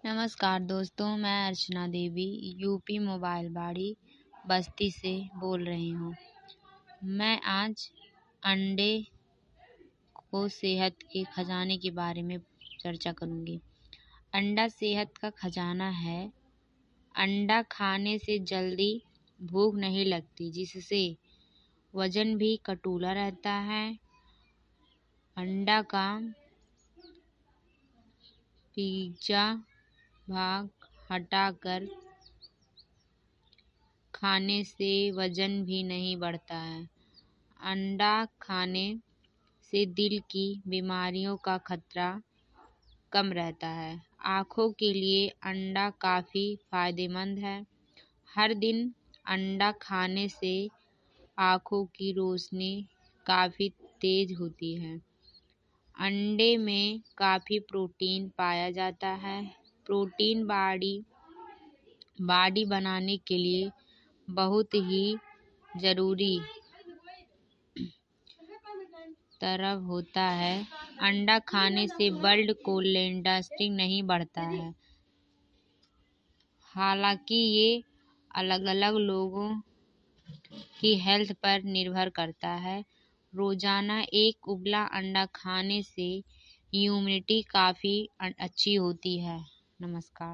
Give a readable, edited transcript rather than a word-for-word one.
नमस्कार दोस्तों, मैं अर्चना देवी यूपी मोबाइल बाड़ी बस्ती से बोल रही हूँ। मैं आज अंडे को सेहत के खजाने के बारे में चर्चा करूँगी। अंडा सेहत का खजाना है। अंडा खाने से जल्दी भूख नहीं लगती, जिससे वजन भी कटुला रहता है। अंडा का पिज्जा भाग हटाकर खाने से वजन भी नहीं बढ़ता है। अंडा खाने से दिल की बीमारियों का खतरा कम रहता है। आँखों के लिए अंडा काफ़ी फायदेमंद है। हर दिन अंडा खाने से आँखों की रोशनी काफ़ी तेज होती है। अंडे में काफ़ी प्रोटीन पाया जाता है। प्रोटीन बॉडी बनाने के लिए बहुत ही ज़रूरी तरल होता है। अंडा खाने से ब्लड कोलेस्ट्रॉल नहीं बढ़ता है। हालांकि ये अलग अलग लोगों की हेल्थ पर निर्भर करता है। रोजाना एक उबला अंडा खाने से इम्यूनिटी काफ़ी अच्छी होती है। नमस्कार।